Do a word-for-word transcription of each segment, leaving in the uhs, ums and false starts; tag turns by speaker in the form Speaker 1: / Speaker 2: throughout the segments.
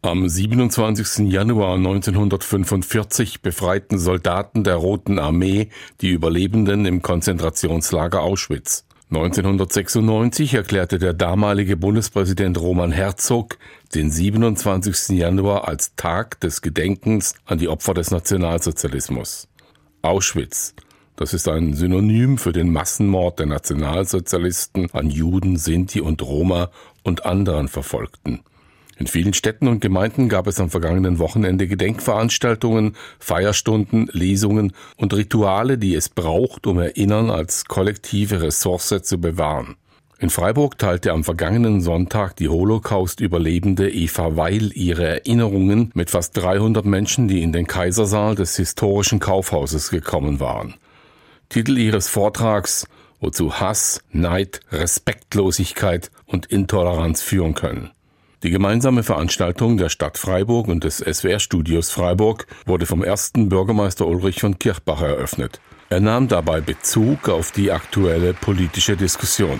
Speaker 1: Am siebenundzwanzigsten Januar neunzehnhundertfünfundvierzig befreiten Soldaten der Roten Armee die Überlebenden im Konzentrationslager Auschwitz. neunzehnhundertsechsundneunzig erklärte der damalige Bundespräsident Roman Herzog den siebenundzwanzigsten Januar als Tag des Gedenkens an die Opfer des Nationalsozialismus. Auschwitz, das ist ein Synonym für den Massenmord der Nationalsozialisten an Juden, Sinti und Roma und anderen Verfolgten. In vielen Städten und Gemeinden gab es am vergangenen Wochenende Gedenkveranstaltungen, Feierstunden, Lesungen und Rituale, die es braucht, um Erinnern als kollektive Ressource zu bewahren. In Freiburg teilte am vergangenen Sonntag die Holocaust-Überlebende Eva Weil ihre Erinnerungen mit fast dreihundert Menschen, die in den Kaisersaal des historischen Kaufhauses gekommen waren. Titel ihres Vortrags: Wozu Hass, Neid, Respektlosigkeit und Intoleranz führen können. Die gemeinsame Veranstaltung der Stadt Freiburg und des S W R-Studios Freiburg wurde vom ersten Bürgermeister Ulrich von Kirchbach eröffnet. Er nahm dabei Bezug auf die aktuelle politische Diskussion.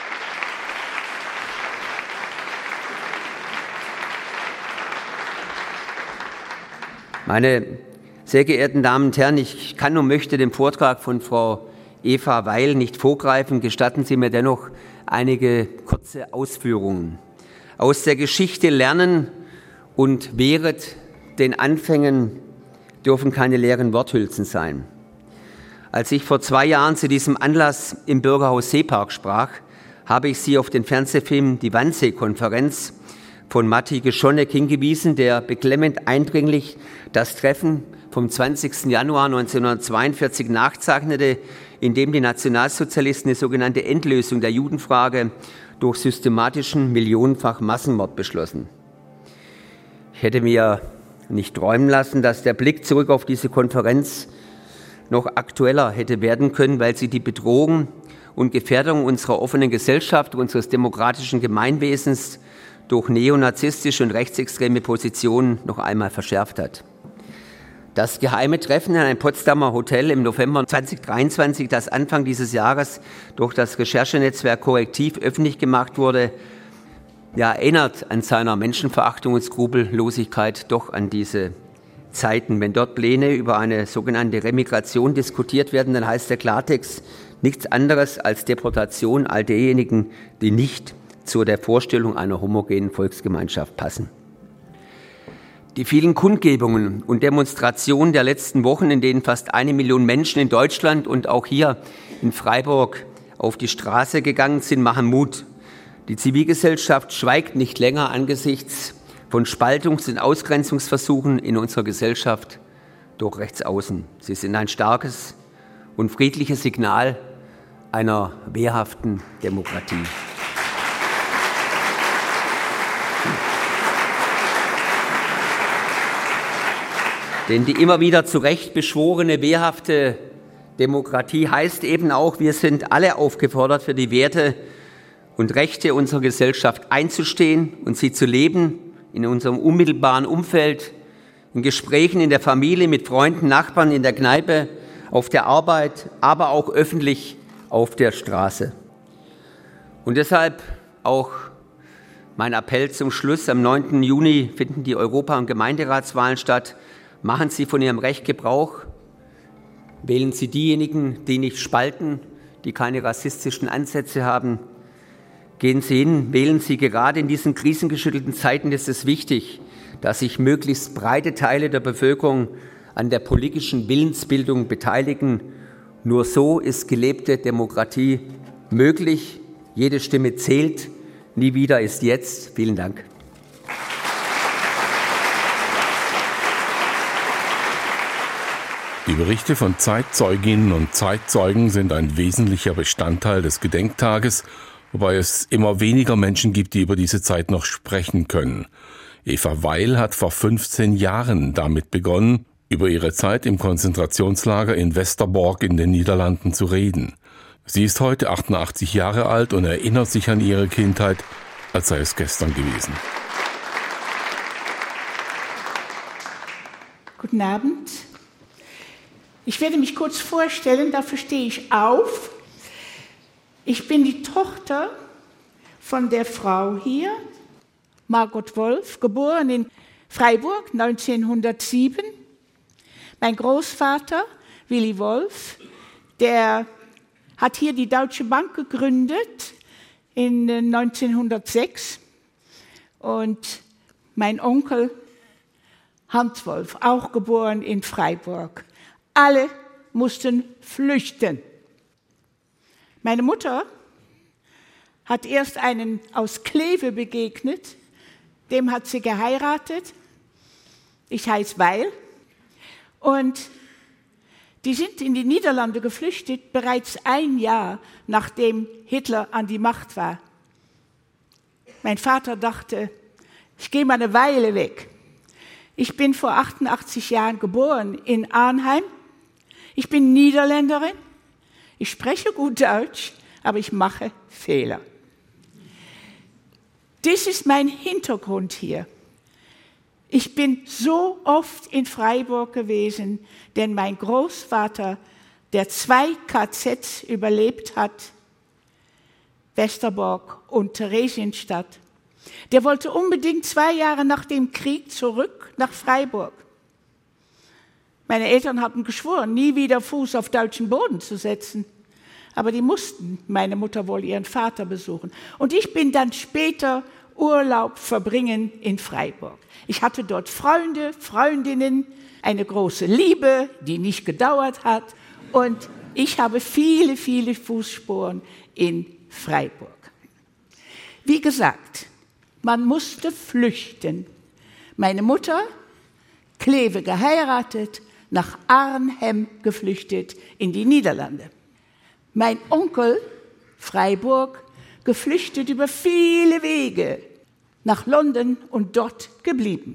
Speaker 2: Meine sehr geehrten Damen und Herren, ich kann und möchte dem Vortrag von Frau Eva Weil nicht vorgreifen. Gestatten Sie mir dennoch einige kurze Ausführungen. Aus der Geschichte lernen und wehret den Anfängen dürfen keine leeren Worthülsen sein. Als ich vor zwei Jahren zu diesem Anlass im Bürgerhaus Seepark sprach, habe ich Sie auf den Fernsehfilm Die Wannsee-Konferenz von Matti Geschonek hingewiesen, der beklemmend eindringlich das Treffen vom zwanzigsten Januar neunzehnhundertzweiundvierzig nachzeichnete, in dem die Nationalsozialisten die sogenannte Endlösung der Judenfrage durch systematischen millionenfach Massenmord beschlossen. Ich hätte mir nicht träumen lassen, dass der Blick zurück auf diese Konferenz noch aktueller hätte werden können, weil sie die Bedrohung und Gefährdung unserer offenen Gesellschaft, unseres demokratischen Gemeinwesens durch neonazistische und rechtsextreme Positionen noch einmal verschärft hat. Das geheime Treffen in einem Potsdamer Hotel im November zweitausenddreiundzwanzig, das Anfang dieses Jahres durch das Recherchenetzwerk Korrektiv öffentlich gemacht wurde, ja, erinnert an seiner Menschenverachtung und Skrupellosigkeit doch an diese Zeiten. Wenn dort Pläne über eine sogenannte Remigration diskutiert werden, dann heißt der Klartext nichts anderes als Deportation all derjenigen, die nicht zu der Vorstellung einer homogenen Volksgemeinschaft passen. Die vielen Kundgebungen und Demonstrationen der letzten Wochen, in denen fast eine Million Menschen in Deutschland und auch hier in Freiburg auf die Straße gegangen sind, machen Mut. Die Zivilgesellschaft schweigt nicht länger angesichts von Spaltungs- und Ausgrenzungsversuchen in unserer Gesellschaft durch Rechtsaußen. Sie sind ein starkes und friedliches Signal einer wehrhaften Demokratie. Denn die immer wieder zu Recht beschworene, wehrhafte Demokratie heißt eben auch, wir sind alle aufgefordert, für die Werte und Rechte unserer Gesellschaft einzustehen und sie zu leben, in unserem unmittelbaren Umfeld, in Gesprächen in der Familie, mit Freunden, Nachbarn, in der Kneipe, auf der Arbeit, aber auch öffentlich auf der Straße. Und deshalb auch mein Appell zum Schluss. Am neunten Juni finden die Europa- und Gemeinderatswahlen statt. Machen Sie von Ihrem Recht Gebrauch. Wählen Sie diejenigen, die nicht spalten, die keine rassistischen Ansätze haben. Gehen Sie hin, wählen Sie. Gerade in diesen krisengeschüttelten Zeiten ist es wichtig, dass sich möglichst breite Teile der Bevölkerung an der politischen Willensbildung beteiligen. Nur so ist gelebte Demokratie möglich. Jede Stimme zählt. Nie wieder ist jetzt. Vielen Dank.
Speaker 1: Die Berichte von Zeitzeuginnen und Zeitzeugen sind ein wesentlicher Bestandteil des Gedenktages, wobei es immer weniger Menschen gibt, die über diese Zeit noch sprechen können. Eva Weil hat vor fünfzehn Jahren damit begonnen, über ihre Zeit im Konzentrationslager in Westerbork in den Niederlanden zu reden. Sie ist heute achtundachtzig Jahre alt und erinnert sich an ihre Kindheit, als sei es gestern gewesen.
Speaker 3: Guten Abend. Ich werde mich kurz vorstellen, dafür stehe ich auf. Ich bin die Tochter von der Frau hier, Margot Wolf, geboren in Freiburg neunzehnhundertsieben. Mein Großvater, Willy Wolf, der hat hier die Deutsche Bank gegründet in neunzehnhundertsechs. Und mein Onkel Hans Wolf, auch geboren in Freiburg. Alle mussten flüchten. Meine Mutter hat erst einen aus Kleve begegnet, dem hat sie geheiratet. Ich heiße Weil. Und die sind in die Niederlande geflüchtet, bereits ein Jahr nachdem Hitler an die Macht war. Mein Vater dachte, ich gehe mal eine Weile weg. Ich bin vor achtundachtzig Jahren geboren in Arnheim. Ich bin Niederländerin. Ich spreche gut Deutsch, aber ich mache Fehler. Das ist mein Hintergrund hier. Ich bin so oft in Freiburg gewesen, denn mein Großvater, der zwei K Zs überlebt hat, Westerbork und Theresienstadt, der wollte unbedingt zwei Jahre nach dem Krieg zurück nach Freiburg. Meine Eltern hatten geschworen, nie wieder Fuß auf deutschen Boden zu setzen. Aber die mussten meine Mutter wohl ihren Vater besuchen. Und ich bin dann später Urlaub verbringen in Freiburg. Ich hatte dort Freunde, Freundinnen, eine große Liebe, die nicht gedauert hat. Und ich habe viele, viele Fußspuren in Freiburg. Wie gesagt, man musste flüchten. Meine Mutter, Kleve geheiratet, nach Arnhem geflüchtet in die Niederlande. Mein Onkel, Freiburg, geflüchtet über viele Wege nach London und dort geblieben.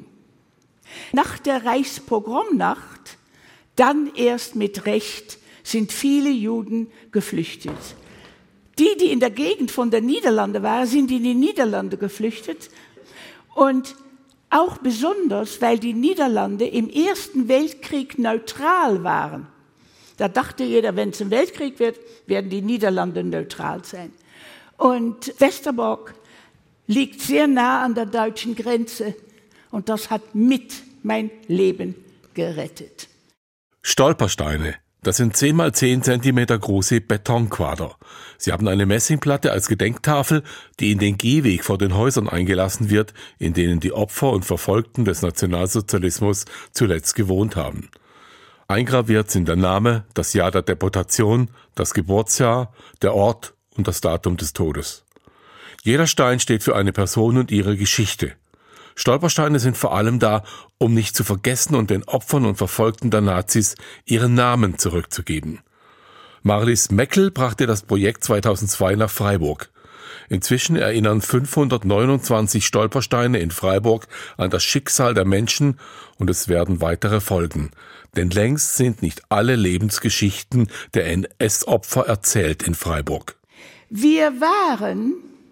Speaker 3: Nach der Reichspogromnacht, dann erst mit Recht, sind viele Juden geflüchtet. Die, die in der Gegend von der Niederlande waren, sind in die Niederlande geflüchtet. Und auch besonders, weil die Niederlande im Ersten Weltkrieg neutral waren. Da dachte jeder, wenn es ein Weltkrieg wird, werden die Niederlande neutral sein. Und Westerbork liegt sehr nah an der deutschen Grenze. Und das hat mit mein Leben gerettet.
Speaker 1: Stolpersteine. Das sind zehn mal zehn Zentimeter große Betonquader. Sie haben eine Messingplatte als Gedenktafel, die in den Gehweg vor den Häusern eingelassen wird, in denen die Opfer und Verfolgten des Nationalsozialismus zuletzt gewohnt haben. Eingraviert sind der Name, das Jahr der Deportation, das Geburtsjahr, der Ort und das Datum des Todes. Jeder Stein steht für eine Person und ihre Geschichte. Stolpersteine sind vor allem da, um nicht zu vergessen und den Opfern und Verfolgten der Nazis ihren Namen zurückzugeben. Marlies Meckel brachte das Projekt zweitausendzwei nach Freiburg. Inzwischen erinnern fünfhundertneunundzwanzig Stolpersteine in Freiburg an das Schicksal der Menschen und es werden weitere folgen. Denn längst sind nicht alle Lebensgeschichten der N S-Opfer erzählt in Freiburg.
Speaker 3: Wir waren,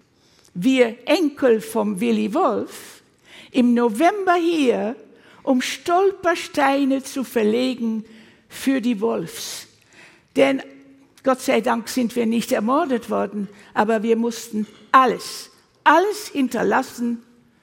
Speaker 3: wir Enkel vom Willy Wolf, im November hier, um Stolpersteine zu verlegen für die Wolfs. Denn Gott sei Dank sind wir nicht ermordet worden, aber wir mussten alles, alles hinterlassen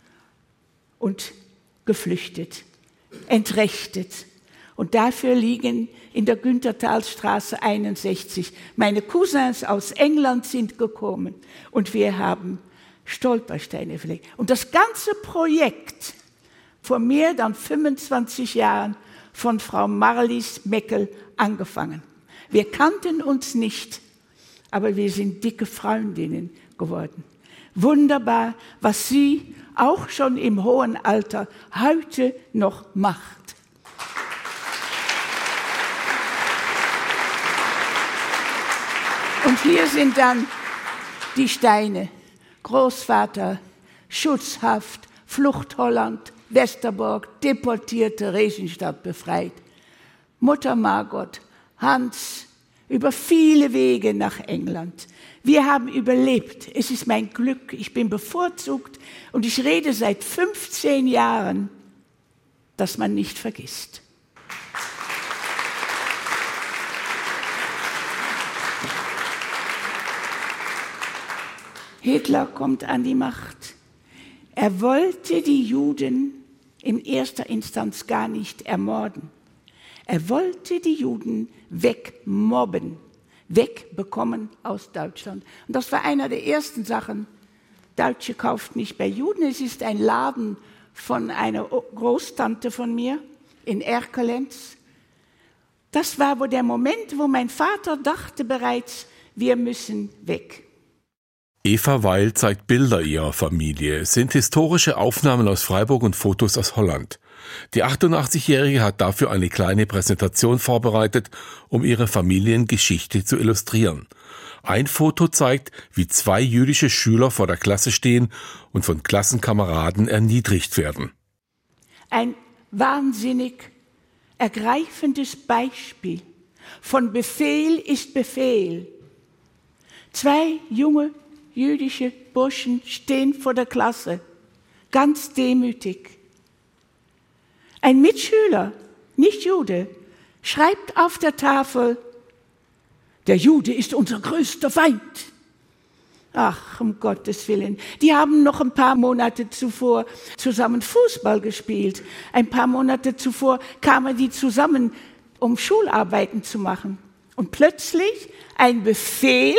Speaker 3: und geflüchtet, entrechtet. Und dafür liegen in der Günthertalstraße einundsechzig. Meine Cousins aus England sind gekommen und wir haben Stolpersteine verlegt. Und das ganze Projekt vor mehr als fünfundzwanzig Jahren von Frau Marlies Meckel angefangen. Wir kannten uns nicht, aber wir sind dicke Freundinnen geworden. Wunderbar, was sie auch schon im hohen Alter heute noch macht. Und hier sind dann die Steine. Großvater, Schutzhaft, Flucht Holland, Westerbork, deportiert, Theresienstadt befreit. Mutter Margot, Hans, über viele Wege nach England. Wir haben überlebt. Es ist mein Glück. Ich bin bevorzugt und ich rede seit fünfzehn Jahren, dass man nicht vergisst. Hitler kommt an die Macht. Er wollte die Juden in erster Instanz gar nicht ermorden. Er wollte die Juden wegmobben, wegbekommen aus Deutschland. Und das war einer der ersten Sachen. Deutsche kauft nicht bei Juden. Es ist ein Laden von einer Großtante von mir in Erkelenz. Das war wohl der Moment, wo mein Vater dachte bereits, wir müssen weg.
Speaker 1: Eva Weil zeigt Bilder ihrer Familie. Es sind historische Aufnahmen aus Freiburg und Fotos aus Holland. Die achtundachtzigjährige hat dafür eine kleine Präsentation vorbereitet, um ihre Familiengeschichte zu illustrieren. Ein Foto zeigt, wie zwei jüdische Schüler vor der Klasse stehen und von Klassenkameraden erniedrigt werden.
Speaker 3: Ein wahnsinnig ergreifendes Beispiel von Befehl ist Befehl. Zwei junge jüdische Burschen stehen vor der Klasse, ganz demütig. Ein Mitschüler, nicht Jude, schreibt auf der Tafel, der Jude ist unser größter Feind. Ach, um Gottes Willen. Die haben noch ein paar Monate zuvor zusammen Fußball gespielt. Ein paar Monate zuvor kamen die zusammen, um Schularbeiten zu machen. Und plötzlich ein Befehl.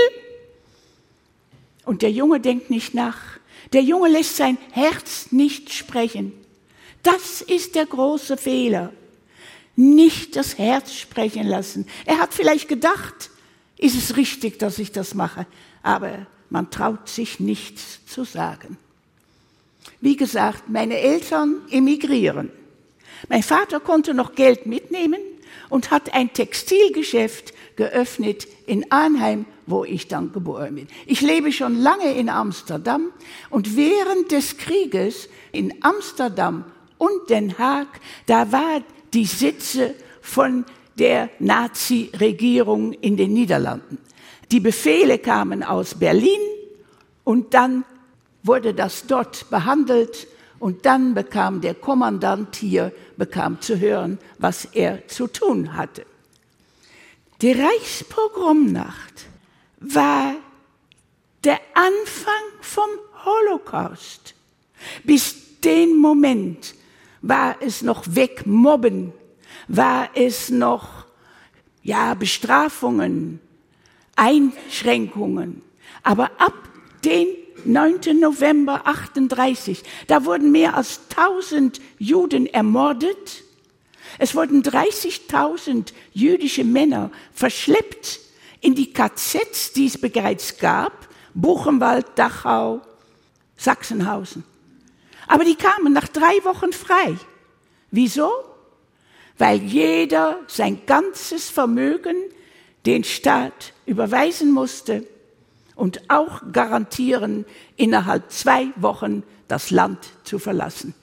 Speaker 3: Und der Junge denkt nicht nach. Der Junge lässt sein Herz nicht sprechen. Das ist der große Fehler. Nicht das Herz sprechen lassen. Er hat vielleicht gedacht, ist es richtig, dass ich das mache? Aber man traut sich nichts zu sagen. Wie gesagt, meine Eltern emigrieren. Mein Vater konnte noch Geld mitnehmen und hat ein Textilgeschäft geöffnet in Arnheim, wo ich dann geboren bin. Ich lebe schon lange in Amsterdam und während des Krieges in Amsterdam und Den Haag, da war die Sitze von der Nazi-Regierung in den Niederlanden. Die Befehle kamen aus Berlin und dann wurde das dort behandelt und dann bekam der Kommandant hier bekam zu hören, was er zu tun hatte. Die Reichspogromnacht war der Anfang vom Holocaust. Bis den Moment war es noch Wegmobben, war es noch ja, Bestrafungen, Einschränkungen. Aber ab dem neunten November achtunddreißig, da wurden mehr als tausend Juden ermordet. Es wurden dreißigtausend jüdische Männer verschleppt in die K Zs, die es bereits gab, Buchenwald, Dachau, Sachsenhausen. Aber die kamen nach drei Wochen frei. Wieso? Weil jeder sein ganzes Vermögen den Staat überweisen musste und auch garantieren, innerhalb zwei Wochen das Land zu verlassen.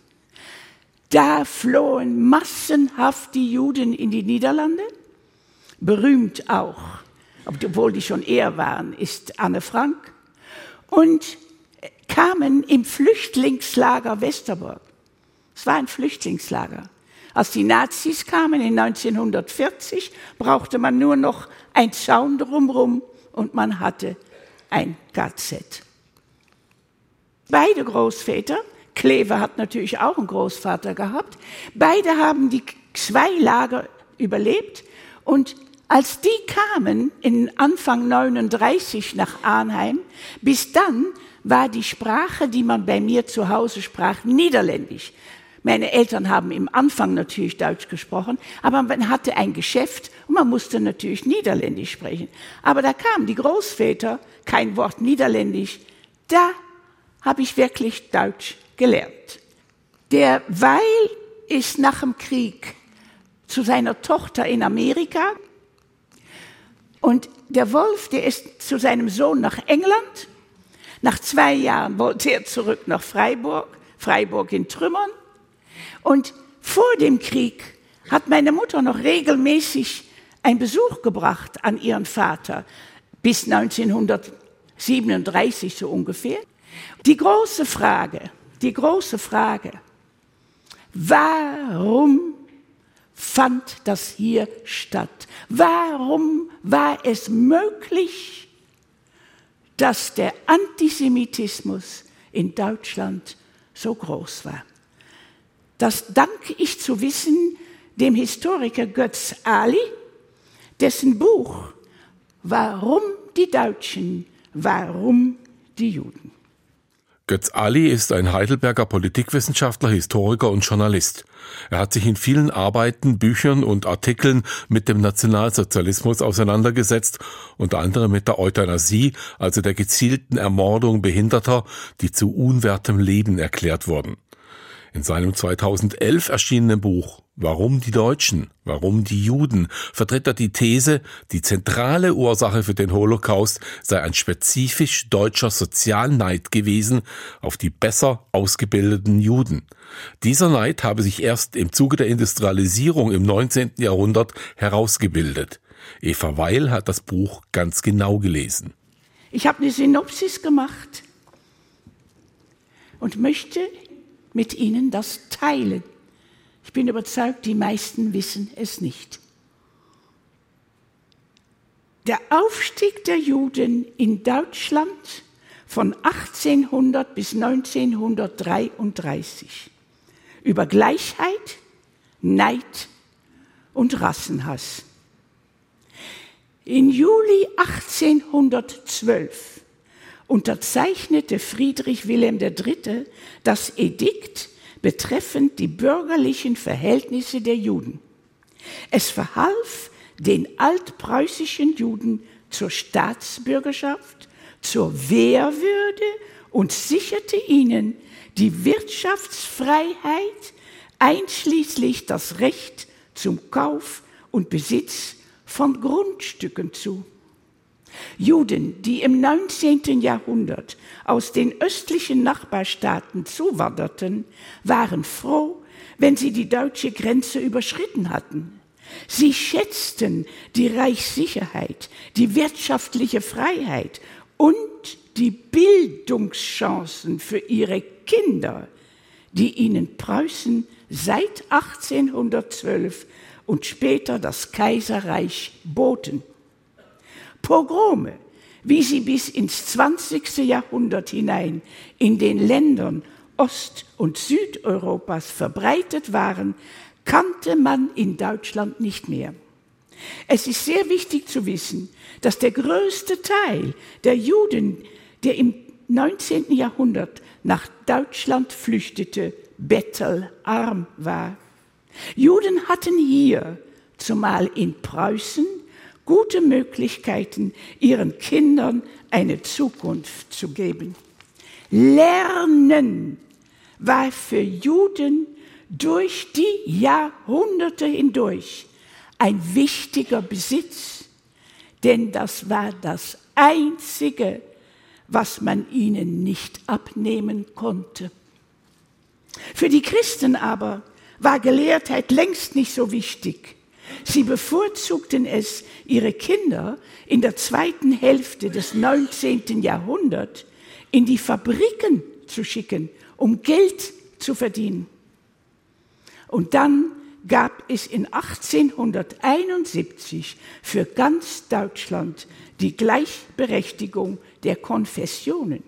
Speaker 3: Da flohen massenhaft die Juden in die Niederlande. Berühmt auch, obwohl die schon eher waren, ist Anne Frank. Und kamen im Flüchtlingslager Westerbork. Es war ein Flüchtlingslager. Als die Nazis kamen in neunzehnhundertvierzig, brauchte man nur noch einen Zaun drumherum und man hatte ein K Z. Beide Großväter, Kleve hat natürlich auch einen Großvater gehabt, beide haben die zwei Lager überlebt und als die kamen in Anfang neununddreißig nach Arnheim, bis dann war die Sprache, die man bei mir zu Hause sprach, Niederländisch. Meine Eltern haben im Anfang natürlich Deutsch gesprochen, aber man hatte ein Geschäft und man musste natürlich Niederländisch sprechen. Aber da kamen die Großväter, kein Wort Niederländisch, da habe ich wirklich Deutsch gelernt. Der Weil ist nach dem Krieg zu seiner Tochter in Amerika und der Wolf, der ist zu seinem Sohn nach England. Nach zwei Jahren wollte er zurück nach Freiburg, Freiburg in Trümmern. Und vor dem Krieg hat meine Mutter noch regelmäßig einen Besuch gebracht an ihren Vater, bis neunzehnhundertsiebenunddreißig so ungefähr. Die große Frage, die große Frage, warum fand das hier statt? Warum war es möglich, dass der Antisemitismus in Deutschland so groß war? Das danke ich zu wissen dem Historiker Götz Ali, dessen Buch Warum die Deutschen, warum die Juden?
Speaker 1: Götz Ali ist ein Heidelberger Politikwissenschaftler, Historiker und Journalist. Er hat sich in vielen Arbeiten, Büchern und Artikeln mit dem Nationalsozialismus auseinandergesetzt, unter anderem mit der Euthanasie, also der gezielten Ermordung Behinderter, die zu unwertem Leben erklärt wurden. In seinem zweitausendelf erschienenen Buch Warum die Deutschen, warum die Juden vertritt er die These, die zentrale Ursache für den Holocaust sei ein spezifisch deutscher Sozialneid gewesen auf die besser ausgebildeten Juden. Dieser Neid habe sich erst im Zuge der Industrialisierung im neunzehnten Jahrhundert herausgebildet. Eva Weil hat das Buch ganz genau gelesen.
Speaker 3: Ich habe eine Synopsis gemacht und möchte mit Ihnen das teilen. Ich bin überzeugt, die meisten wissen es nicht. Der Aufstieg der Juden in Deutschland von achtzehnhundert bis neunzehnhundertdreiunddreißig über Gleichheit, Neid und Rassenhass. Im Juli achtzehnhundertzwölf unterzeichnete Friedrich Wilhelm der Dritte das Edikt betreffend die bürgerlichen Verhältnisse der Juden. Es verhalf den altpreußischen Juden zur Staatsbürgerschaft, zur Wehrwürde und sicherte ihnen die Wirtschaftsfreiheit, einschließlich das Recht zum Kauf und Besitz von Grundstücken zu. Juden, die im neunzehnten Jahrhundert aus den östlichen Nachbarstaaten zuwanderten, waren froh, wenn sie die deutsche Grenze überschritten hatten. Sie schätzten die Reichssicherheit, die wirtschaftliche Freiheit und die Bildungschancen für ihre Kinder, die ihnen Preußen seit achtzehnhundertzwölf und später das Kaiserreich boten. Pogrome, wie sie bis ins zwanzigste Jahrhundert hinein in den Ländern Ost- und Südeuropas verbreitet waren, kannte man in Deutschland nicht mehr. Es ist sehr wichtig zu wissen, dass der größte Teil der Juden, der im neunzehnten Jahrhundert nach Deutschland flüchtete, bettelarm war. Juden hatten hier, zumal in Preußen, gute Möglichkeiten, ihren Kindern eine Zukunft zu geben. Lernen war für Juden durch die Jahrhunderte hindurch ein wichtiger Besitz, denn das war das Einzige, was man ihnen nicht abnehmen konnte. Für die Christen aber war Gelehrtheit längst nicht so wichtig. Sie bevorzugten es, ihre Kinder in der zweiten Hälfte des neunzehnten Jahrhunderts in die Fabriken zu schicken, um Geld zu verdienen. Und dann gab es in achtzehnhunderteinundsiebzig für ganz Deutschland die Gleichberechtigung der Konfessionen.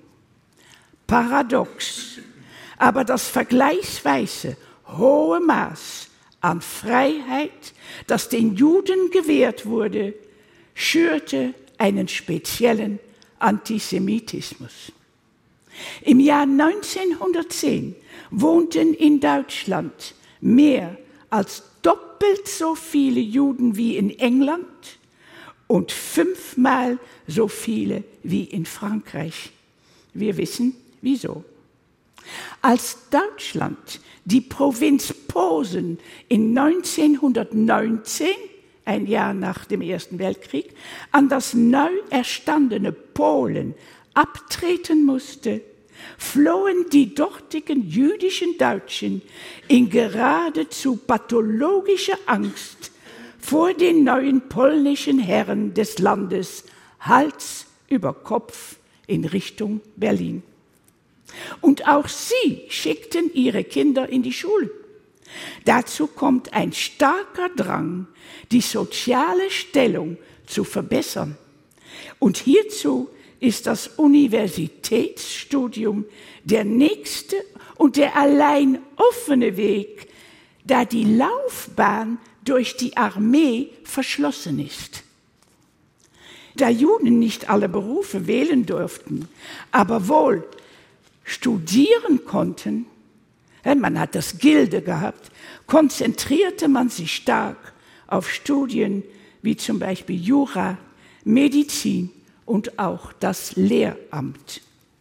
Speaker 3: Paradox, aber das vergleichsweise hohe Maß an Freiheit, das den Juden gewährt wurde, schürte einen speziellen Antisemitismus. Im Jahr neunzehnhundertzehn wohnten in Deutschland mehr als doppelt so viele Juden wie in England und fünfmal so viele wie in Frankreich. Wir wissen, wieso. Als Deutschland die Provinz Posen in neunzehnhundertneunzehn, ein Jahr nach dem Ersten Weltkrieg, an das neu erstandene Polen abtreten musste, flohen die dortigen jüdischen Deutschen in geradezu pathologischer Angst vor den neuen polnischen Herren des Landes Hals über Kopf in Richtung Berlin. Und auch sie schickten ihre Kinder in die Schule. Dazu kommt ein starker Drang, die soziale Stellung zu verbessern. Und hierzu ist das Universitätsstudium der nächste und der allein offene Weg, da die Laufbahn durch die Armee verschlossen ist. Da Juden nicht alle Berufe wählen durften, aber wohl studieren konnten, man hat das Gilde gehabt, konzentrierte man sich stark auf Studien wie zum Beispiel Jura, Medizin und auch das Lehramt.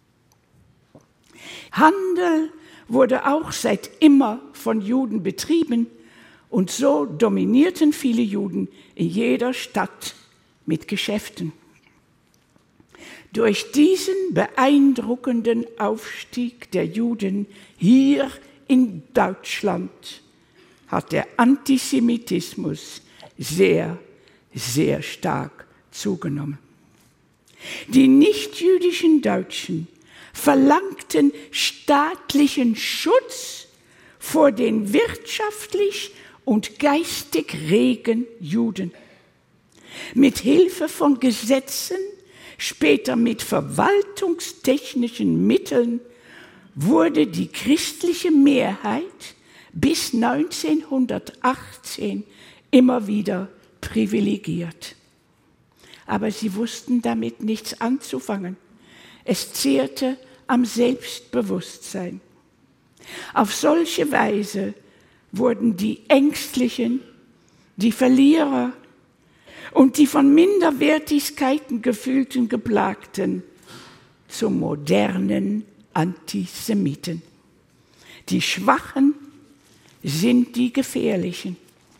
Speaker 3: Handel wurde auch seit immer von Juden betrieben und so dominierten viele Juden in jeder Stadt mit Geschäften. Durch diesen beeindruckenden Aufstieg der Juden hier in Deutschland hat der Antisemitismus sehr, sehr stark zugenommen. Die nichtjüdischen Deutschen verlangten staatlichen Schutz vor den wirtschaftlich und geistig regen Juden. Mit Hilfe von Gesetzen, später mit verwaltungstechnischen Mitteln, wurde die christliche Mehrheit bis neunzehnhundertachtzehn immer wieder privilegiert. Aber sie wussten damit nichts anzufangen. Es zehrte am Selbstbewusstsein. Auf solche Weise wurden die Ängstlichen, die Verlierer und die von Minderwertigkeiten gefühlten Geplagten zu modernen Antisemiten. Die Schwachen sind die Gefährlichen.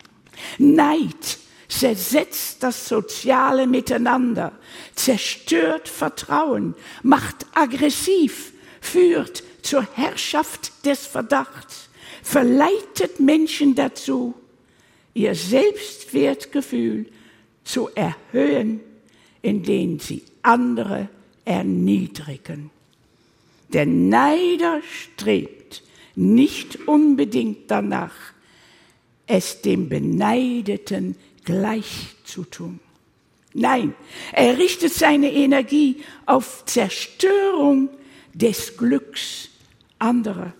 Speaker 3: Neid zersetzt das soziale Miteinander, zerstört Vertrauen, macht aggressiv, führt zur Herrschaft des Verdachts, verleitet Menschen dazu, ihr Selbstwertgefühl zu erhöhen, indem sie andere erniedrigen. Der Neider strebt nicht unbedingt danach, es dem Beneideten gleich zu tun. Nein, er richtet seine Energie auf Zerstörung des Glücks anderer.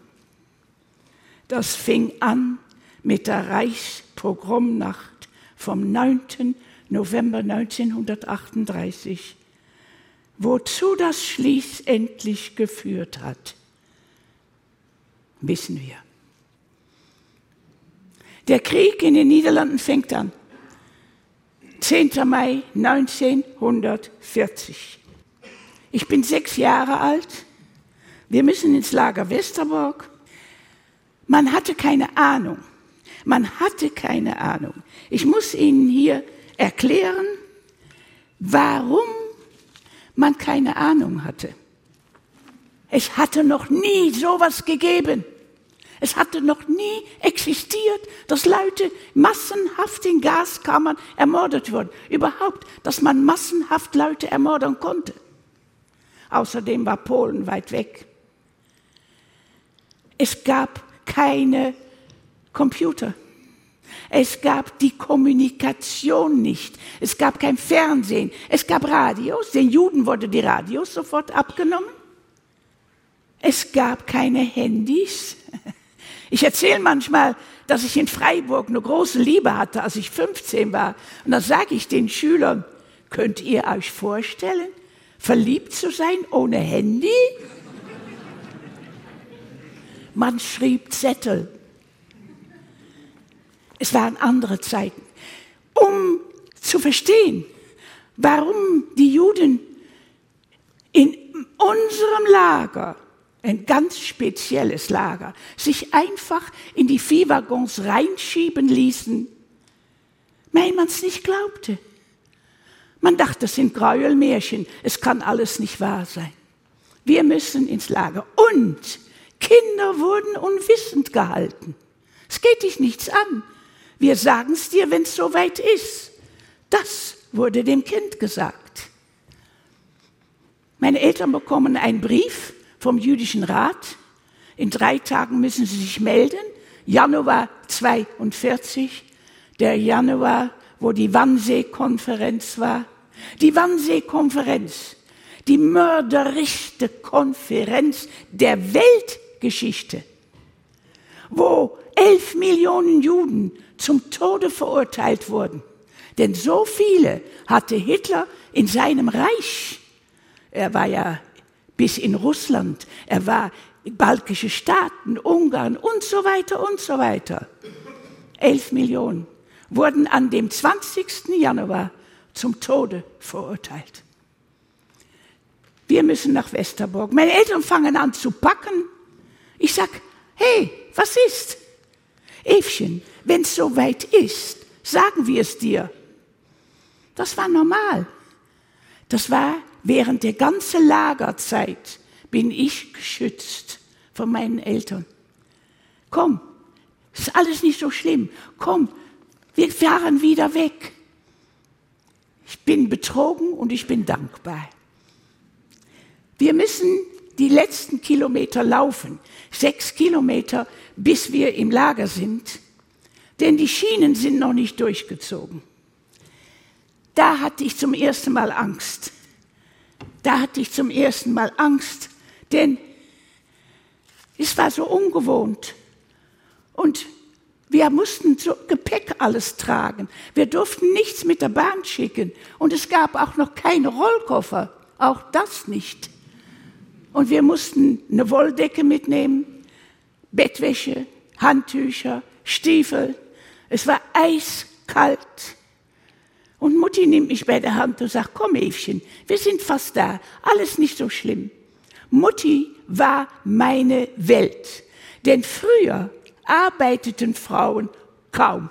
Speaker 3: Das fing an mit der Reichspogromnacht vom neunten November neunzehnhundertachtunddreißig, wozu das schließlich geführt hat, wissen wir. Der Krieg in den Niederlanden fängt an. zehnten Mai neunzehnhundertvierzig. Ich bin sechs Jahre alt. Wir müssen ins Lager Westerbork. Man hatte keine Ahnung. Man hatte keine Ahnung. Ich muss Ihnen hier erklären, warum man keine Ahnung hatte. Es hatte noch nie sowas gegeben. Es hatte noch nie existiert, dass Leute massenhaft in Gaskammern ermordet wurden. Überhaupt, dass man massenhaft Leute ermorden konnte. Außerdem war Polen weit weg. Es gab keine Computer. Es gab die Kommunikation nicht. Es gab kein Fernsehen. Es gab Radios. Den Juden wurden die Radios sofort abgenommen. Es gab keine Handys. Ich erzähle manchmal, dass ich in Freiburg eine große Liebe hatte, als ich fünfzehn war. Und dann sage ich den Schülern, könnt ihr euch vorstellen, verliebt zu sein ohne Handy? Man schrieb Zettel. Es waren andere Zeiten. Um zu verstehen, warum die Juden in unserem Lager, ein ganz spezielles Lager, sich einfach in die Viehwaggons reinschieben ließen, weil man es nicht glaubte. Man dachte, das sind Gräuelmärchen, es kann alles nicht wahr sein. Wir müssen ins Lager. Und Kinder wurden unwissend gehalten. Es geht dich nichts an. Wir sagen es dir, wenn es soweit ist. Das wurde dem Kind gesagt. Meine Eltern bekommen einen Brief vom Jüdischen Rat. In drei Tagen müssen sie sich melden. Januar zweiundvierzig, der Januar, wo die Wannsee-Konferenz war. Die Wannsee-Konferenz, die mörderischste Konferenz der Weltgeschichte. wo elf Millionen Juden zum Tode verurteilt wurden. Denn so viele hatte Hitler in seinem Reich. Er war ja bis in Russland, er war in baltische Staaten, Ungarn und so weiter und so weiter. Elf Millionen wurden an dem zwanzigsten Januar zum Tode verurteilt. Wir müssen nach Westerbork. Meine Eltern fangen an zu packen. Ich sag, hey, was ist? Evchen, wenn es so weit ist, sagen wir es dir. Das war normal. Das war während der ganzen Lagerzeit, bin ich geschützt von meinen Eltern. Komm, ist alles nicht so schlimm. Komm, wir fahren wieder weg. Ich bin betrogen und ich bin dankbar. Wir müssen die letzten Kilometer laufen, sechs Kilometer, bis wir im Lager sind, denn die Schienen sind noch nicht durchgezogen. Da hatte ich zum ersten Mal Angst. Da hatte ich zum ersten Mal Angst, denn es war so ungewohnt. Und wir mussten so Gepäck alles tragen. Wir durften nichts mit der Bahn schicken. Und es gab auch noch keine Rollkoffer, auch das nicht. Und wir mussten eine Wolldecke mitnehmen, Bettwäsche, Handtücher, Stiefel. Es war eiskalt. Und Mutti nimmt mich bei der Hand und sagt, komm Evchen, wir sind fast da, alles nicht so schlimm. Mutti war meine Welt, denn früher arbeiteten Frauen kaum.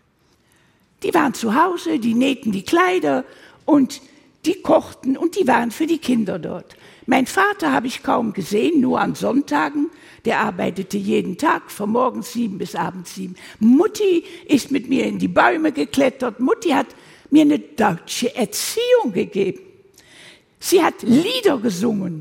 Speaker 3: Die waren zu Hause, die nähten die Kleider und die kochten und die waren für die Kinder dort. Mein Vater habe ich kaum gesehen, nur an Sonntagen. Der arbeitete jeden Tag, von morgens sieben bis abends sieben. Mutti ist mit mir in die Bäume geklettert. Mutti hat mir eine deutsche Erziehung gegeben. Sie hat Lieder gesungen.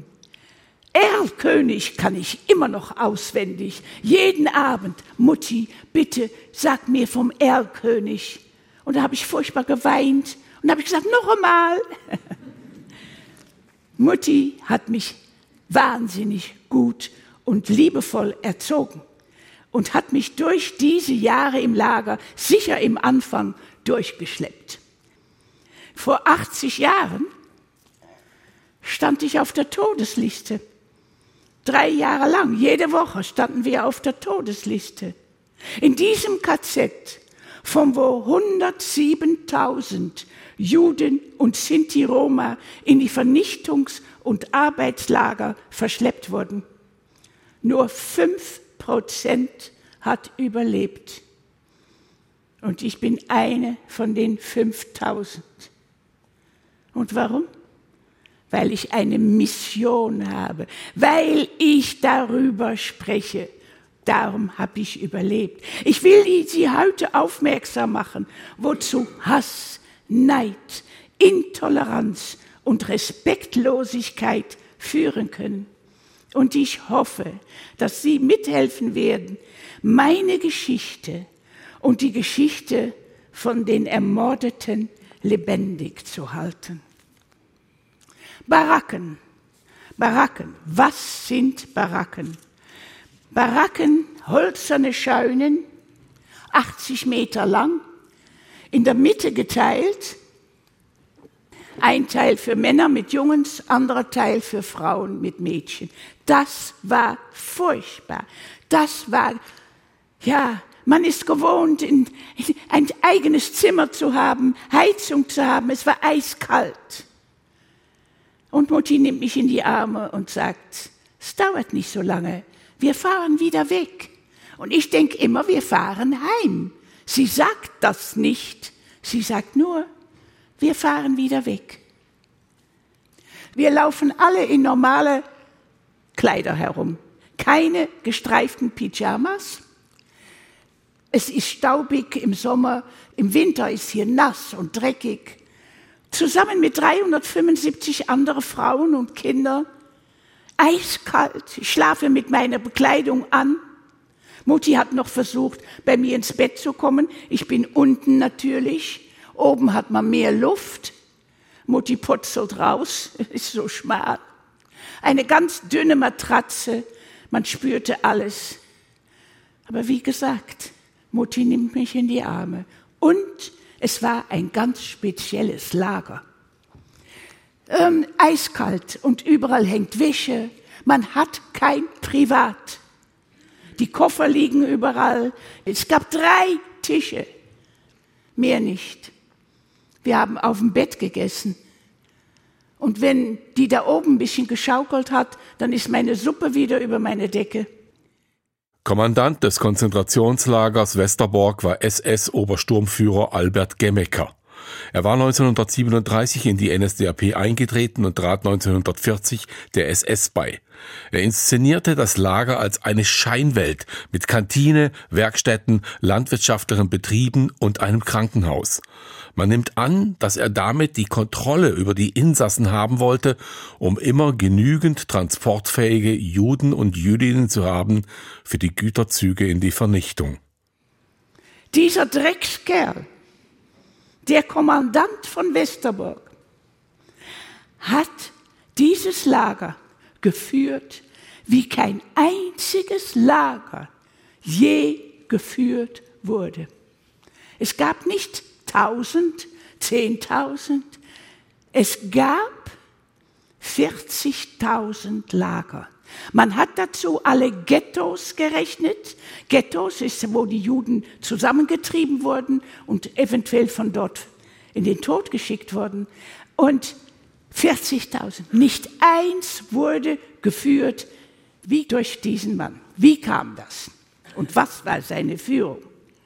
Speaker 3: Erlkönig kann ich immer noch auswendig. Jeden Abend, Mutti, bitte sag mir vom Erlkönig. Und da habe ich furchtbar geweint und habe ich gesagt, noch einmal. Mutti hat mich wahnsinnig gut und liebevoll erzogen und hat mich durch diese Jahre im Lager sicher im Anfang durchgeschleppt. Vor achtzig Jahren stand ich auf der Todesliste. Drei Jahre lang, jede Woche standen wir auf der Todesliste. In diesem K Z, von wo hundertsiebentausend Juden und Sinti-Roma in die Vernichtungs- und Arbeitslager verschleppt wurden. Nur fünf Prozent hat überlebt. Und ich bin eine von den fünftausend. Und warum? Weil ich eine Mission habe, weil ich darüber spreche. Darum habe ich überlebt. Ich will Sie heute aufmerksam machen, wozu Hass, Neid, Intoleranz und Respektlosigkeit führen können. Und ich hoffe, dass Sie mithelfen werden, meine Geschichte und die Geschichte von den Ermordeten lebendig zu halten. Baracken. Baracken. Was sind Baracken? Baracken, hölzerne Scheunen, achtzig Meter lang, in der Mitte geteilt. Ein Teil für Männer mit Jungs, anderer Teil für Frauen mit Mädchen. Das war furchtbar. Das war, ja, man ist gewohnt, in, in ein eigenes Zimmer zu haben, Heizung zu haben. Es war eiskalt. Und Mutti nimmt mich in die Arme und sagt, es dauert nicht so lange, wir fahren wieder weg. Und ich denke immer, wir fahren heim. Sie sagt das nicht, sie sagt nur, wir fahren wieder weg. Wir laufen alle in normale Kleider herum, keine gestreiften Pyjamas. Es ist staubig im Sommer, im Winter ist hier nass und dreckig. Zusammen mit dreihundertfünfundsiebzig anderen Frauen und Kindern, eiskalt. Ich schlafe mit meiner Bekleidung an. Mutti hat noch versucht, bei mir ins Bett zu kommen. Ich bin unten natürlich. Oben hat man mehr Luft. Mutti putzelt raus, ist so schmal. Eine ganz dünne Matratze, man spürte alles. Aber wie gesagt, Mutti nimmt mich in die Arme. Und es war ein ganz spezielles Lager. Ähm, eiskalt und überall hängt Wäsche. Man hat kein Privat. Die Koffer liegen überall. Es gab drei Tische. Mehr nicht. Wir haben auf dem Bett gegessen. Und wenn die da oben ein bisschen geschaukelt hat, dann ist meine Suppe wieder über meine Decke.
Speaker 1: Kommandant des Konzentrationslagers Westerbork war S S-Obersturmführer Albert Gemmecker. Er war neunzehnhundertsiebenunddreißig in die N S D A P eingetreten und trat neunzehnhundertvierzig der S S bei. Er inszenierte das Lager als eine Scheinwelt mit Kantine, Werkstätten, landwirtschaftlichen Betrieben und einem Krankenhaus. Man nimmt an, dass er damit die Kontrolle über die Insassen haben wollte, um immer genügend transportfähige Juden und Jüdinnen zu haben für die Güterzüge in die Vernichtung.
Speaker 3: Dieser Dreckskerl, der Kommandant von Westerbork, hat dieses Lager geführt, wie kein einziges Lager je geführt wurde. Es gab nicht tausend, zehntausend, es gab vierzigtausend Lager. Man hat dazu alle Ghettos gerechnet. Ghettos ist, wo die Juden zusammengetrieben wurden und eventuell von dort in den Tod geschickt wurden. Und vierzigtausend. Nicht eins wurde geführt wie durch diesen Mann. Wie kam das? Und was war seine Führung?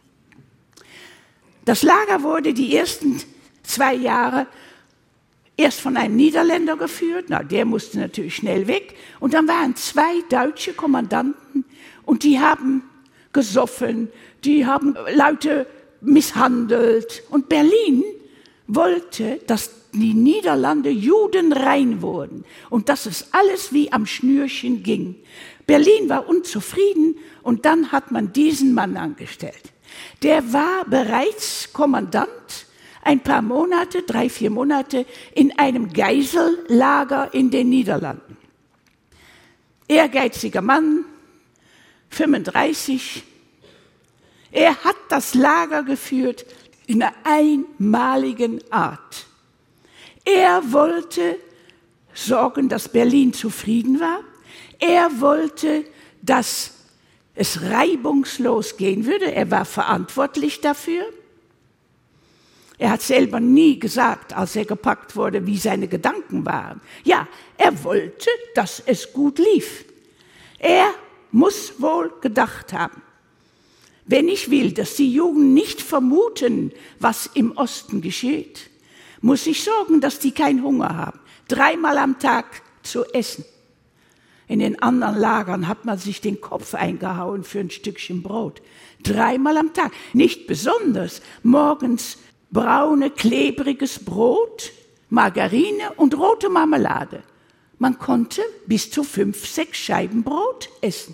Speaker 3: Das Lager wurde die ersten zwei Jahre erst von einem Niederländer geführt. Na, der musste natürlich schnell weg. Und dann waren zwei deutsche Kommandanten und die haben gesoffen, die haben Leute misshandelt. Und Berlin wollte, dass die Niederlande judenrein wurden und dass es alles wie am Schnürchen ging. Berlin war unzufrieden und dann hat man diesen Mann angestellt. Der war bereits Kommandant ein paar Monate, drei, vier Monate in einem Geisellager in den Niederlanden. Ehrgeiziger Mann, fünfunddreißig. Er hat das Lager geführt in einer einmaligen Art. Er wollte sorgen, dass Berlin zufrieden war. Er wollte, dass es reibungslos gehen würde. Er war verantwortlich dafür. Er hat selber nie gesagt, als er gepackt wurde, wie seine Gedanken waren. Ja, er wollte, dass es gut lief. Er muss wohl gedacht haben, wenn ich will, dass die Juden nicht vermuten, was im Osten geschieht, muss ich sorgen, dass die keinen Hunger haben. Dreimal am Tag zu essen. In den anderen Lagern hat man sich den Kopf eingehauen für ein Stückchen Brot. Dreimal am Tag. Nicht besonders. Morgens braune, klebriges Brot, Margarine und rote Marmelade. Man konnte bis zu fünf, sechs Scheiben Brot essen.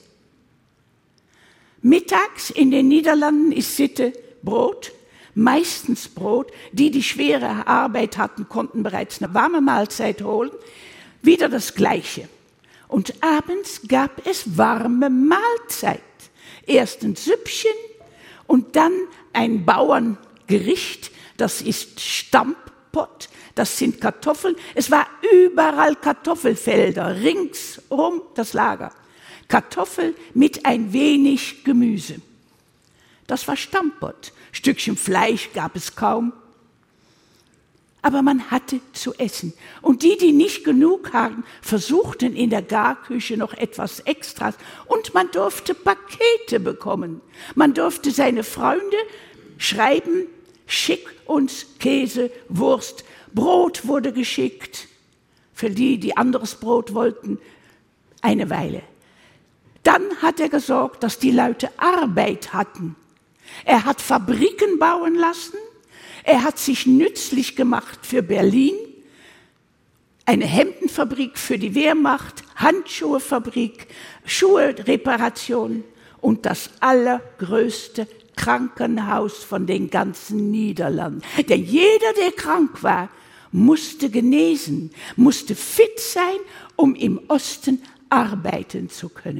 Speaker 3: Mittags in den Niederlanden ist Sitte Brot, meistens Brot. Die, die schwere Arbeit hatten, konnten bereits eine warme Mahlzeit holen. Wieder das Gleiche. Und abends gab es warme Mahlzeit. Erst ein Süppchen und dann ein Bauerngericht, das ist Stammpott, das sind Kartoffeln. Es war überall Kartoffelfelder, ringsum das Lager. Kartoffel mit ein wenig Gemüse. Das war Stammpott. Stückchen Fleisch gab es kaum. Aber man hatte zu essen. Und die, die nicht genug hatten, versuchten in der Garküche noch etwas Extras. Und man durfte Pakete bekommen. Man durfte seine Freunde schreiben, schick uns Käse, Wurst. Brot wurde geschickt. Für die, die anderes Brot wollten, eine Weile. Dann hat er gesorgt, dass die Leute Arbeit hatten. Er hat Fabriken bauen lassen. Er hat sich nützlich gemacht für Berlin. Eine Hemdenfabrik für die Wehrmacht, Handschuhefabrik, Schuhreparation und das allergrößte Krankenhaus von den ganzen Niederlanden. Denn jeder, der krank war, musste genesen, musste fit sein, um im Osten arbeiten zu können.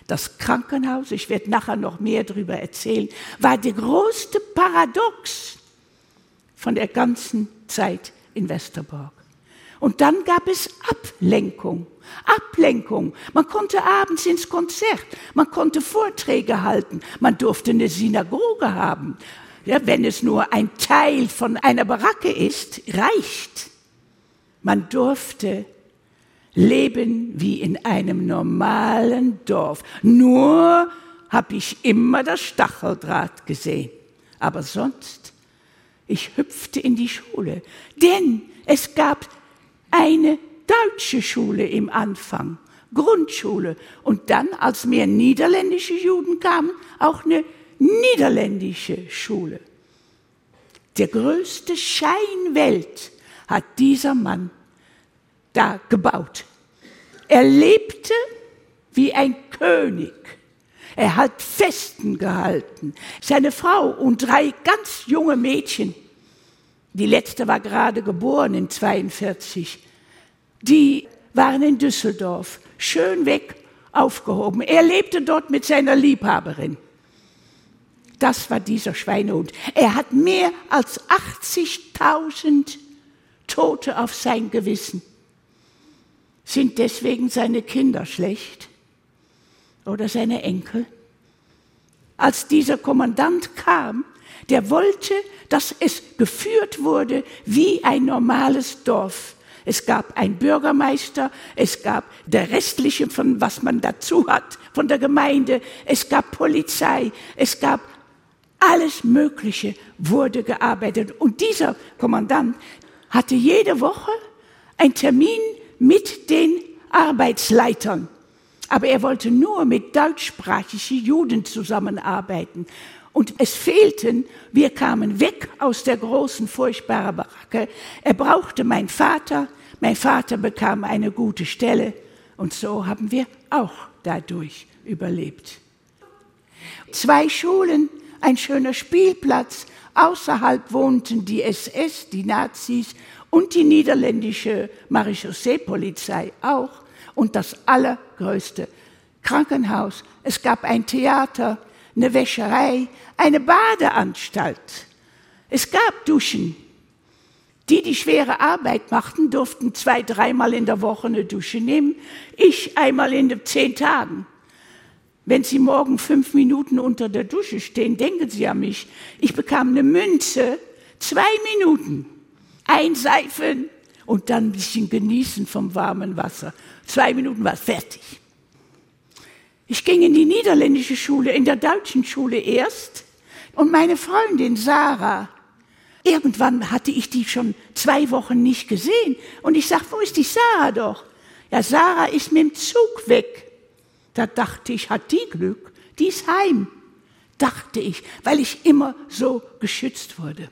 Speaker 3: Das Krankenhaus, ich werde nachher noch mehr darüber erzählen, war der größte Paradox von der ganzen Zeit in Westerbork. Und dann gab es Ablenkung. Ablenkung. Man konnte abends ins Konzert, man konnte Vorträge halten, man durfte eine Synagoge haben. Ja, wenn es nur ein Teil von einer Baracke ist, reicht. Man durfte leben wie in einem normalen Dorf. Nur habe ich immer das Stacheldraht gesehen. Aber sonst, ich hüpfte in die Schule, denn es gab eine deutsche Schule im Anfang, Grundschule. Und dann, als mehr niederländische Juden kamen, auch eine niederländische Schule. Der größte Scheinwelt hat dieser Mann da gebaut. Er lebte wie ein König. Er hat Festen gehalten. Seine Frau und drei ganz junge Mädchen, die letzte war gerade geboren in zweiundvierzig, die waren in Düsseldorf, schön weg aufgehoben. Er lebte dort mit seiner Liebhaberin. Das war dieser Schweinehund. Er hat mehr als achtzigtausend Tote auf sein Gewissen. Sind deswegen seine Kinder schlecht? Oder seine Enkel? Als dieser Kommandant kam, der wollte, dass es geführt wurde wie ein normales Dorf. Es gab einen Bürgermeister, es gab der Restliche, von was man dazu hat, von der Gemeinde, es gab Polizei, es gab alles Mögliche, wurde gearbeitet. Und dieser Kommandant hatte jede Woche einen Termin mit den Arbeitsleitern. Aber er wollte nur mit deutschsprachigen Juden zusammenarbeiten. Und es fehlten, wir kamen weg aus der großen, furchtbaren Baracke. Er brauchte meinen Vater, mein Vater bekam eine gute Stelle. Und so haben wir auch dadurch überlebt. Zwei Schulen, ein schöner Spielplatz. Außerhalb wohnten die S S, die Nazis und die niederländische Marechaussee-Polizei auch. Und das allergrößte Krankenhaus. Es gab ein Theater, eine Wäscherei, eine Badeanstalt. Es gab Duschen. Die, die schwere Arbeit machten, durften zwei, dreimal in der Woche eine Dusche nehmen. Ich einmal in den zehn Tagen. Wenn Sie morgen fünf Minuten unter der Dusche stehen, denken Sie an mich. Ich bekam eine Münze, zwei Minuten, einseifen und dann ein bisschen genießen vom warmen Wasser. Zwei Minuten war es fertig. Ich ging in die niederländische Schule, in der deutschen Schule erst. Und meine Freundin Sarah, irgendwann hatte ich die schon zwei Wochen nicht gesehen. Und ich sagte, wo ist die Sarah doch? Ja, Sarah ist mit dem Zug weg. Da dachte ich, hat die Glück, die ist heim. Dachte ich, weil ich immer so geschützt wurde.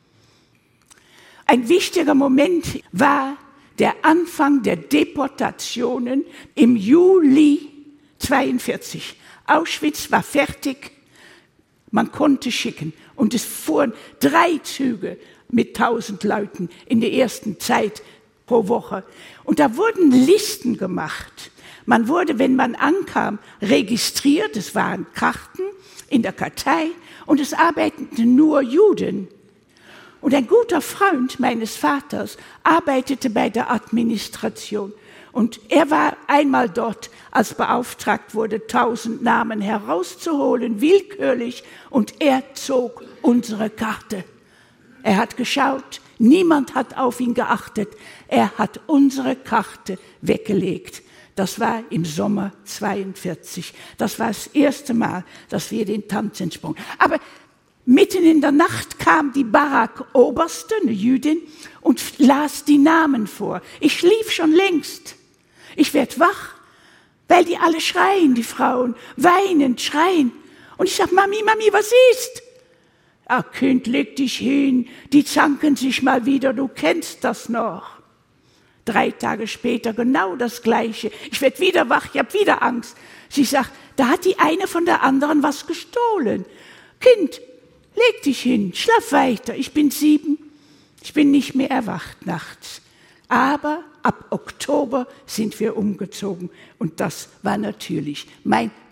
Speaker 3: Ein wichtiger Moment war der Anfang der Deportationen im Juli zweiundvierzig. Auschwitz war fertig, man konnte schicken. Und es fuhren drei Züge mit tausend Leuten in der ersten Zeit pro Woche. Und da wurden Listen gemacht. Man wurde, wenn man ankam, registriert. Es waren Karten in der Kartei und es arbeiteten nur Juden. Und ein guter Freund meines Vaters arbeitete bei der Administration. Und er war einmal dort, als beauftragt wurde, tausend Namen herauszuholen, willkürlich. Und er zog unsere Karte. Er hat geschaut, niemand hat auf ihn geachtet. Er hat unsere Karte weggelegt. Das war im Sommer zweiundvierzig. Das war das erste Mal, dass wir den Tanzensprung. Aber mitten in der Nacht kam die Barackoberste, eine Jüdin, und las die Namen vor. Ich schlief schon längst. Ich werd wach, weil die alle schreien, die Frauen, weinend schreien. Und ich sag, Mami, Mami, was ist? Ah, Kind, leg dich hin, die zanken sich mal wieder, du kennst das noch. Drei Tage später genau das Gleiche. Ich werd wieder wach, ich hab wieder Angst. Sie sagt, da hat die eine von der anderen was gestohlen. Kind, leg dich hin, schlaf weiter. Ich bin sieben, ich bin nicht mehr erwacht nachts. Aber ab Oktober sind wir umgezogen. Und das war natürlich mein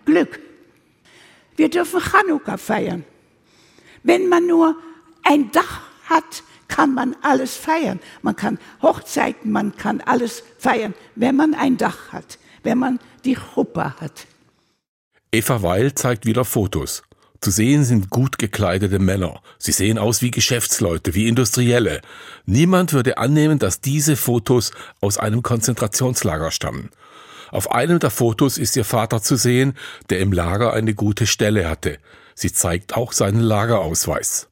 Speaker 3: Glück. Wir dürfen Chanukka feiern. Wenn man nur ein Dach hat, kann man alles feiern. Man kann Hochzeiten, man kann alles feiern, wenn man ein Dach hat, wenn man die Chuppa hat.
Speaker 1: Eva Weil zeigt wieder Fotos. Zu sehen sind gut gekleidete Männer. Sie sehen aus wie Geschäftsleute, wie Industrielle. Niemand würde annehmen, dass diese Fotos aus einem Konzentrationslager stammen. Auf einem der Fotos ist ihr Vater zu sehen, der im Lager eine gute Stelle hatte. Sie zeigt auch seinen Lagerausweis.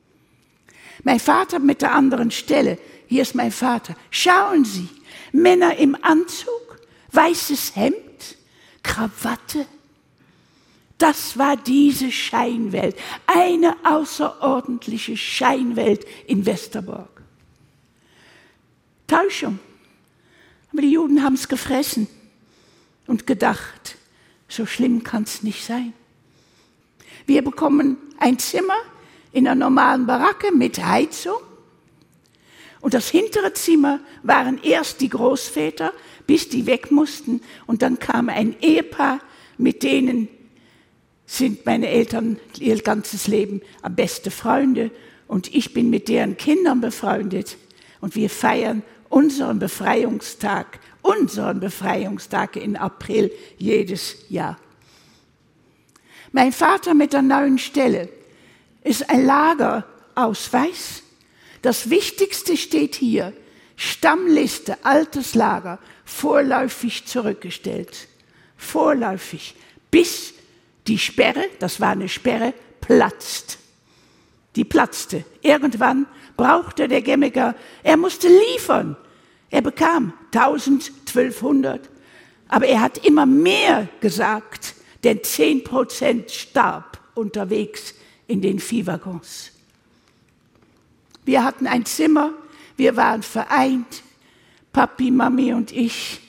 Speaker 3: Mein Vater mit der anderen Stelle. Hier ist mein Vater. Schauen Sie, Männer im Anzug, weißes Hemd, Krawatte. Das war diese Scheinwelt, eine außerordentliche Scheinwelt in Westerbork. Täuschung. Aber die Juden haben es gefressen und gedacht, so schlimm kann es nicht sein. Wir bekommen ein Zimmer in einer normalen Baracke mit Heizung. Und das hintere Zimmer waren erst die Großväter, bis die weg mussten. Und dann kam ein Ehepaar, mit denen sind meine Eltern ihr ganzes Leben beste Freunde. Und ich bin mit deren Kindern befreundet. Und wir feiern unseren Befreiungstag, unseren Befreiungstag in April jedes Jahr. Mein Vater mit der neuen Stelle ist ein Lagerausweis. Das Wichtigste steht hier, Stammliste, altes Lager, vorläufig zurückgestellt. Vorläufig, bis die Sperre, das war eine Sperre, platzt. Die platzte. Irgendwann brauchte der Gemmeker, er musste liefern. Er bekam tausend, zwölfhundert, aber er hat immer mehr gesagt, denn zehn Prozent starb unterwegs in den Viehwaggons. Wir hatten ein Zimmer, wir waren vereint, Papi, Mami und ich.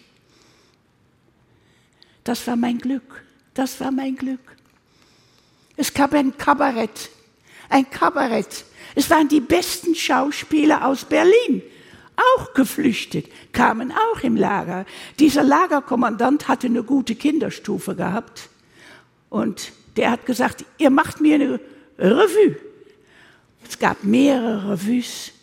Speaker 3: Das war mein Glück, das war mein Glück. Es gab ein Kabarett, ein Kabarett. Es waren die besten Schauspieler aus Berlin, auch geflüchtet, kamen auch im Lager. Dieser Lagerkommandant hatte eine gute Kinderstufe gehabt und der hat gesagt, ihr macht mir eine Revue. Es gab mehrere Revues.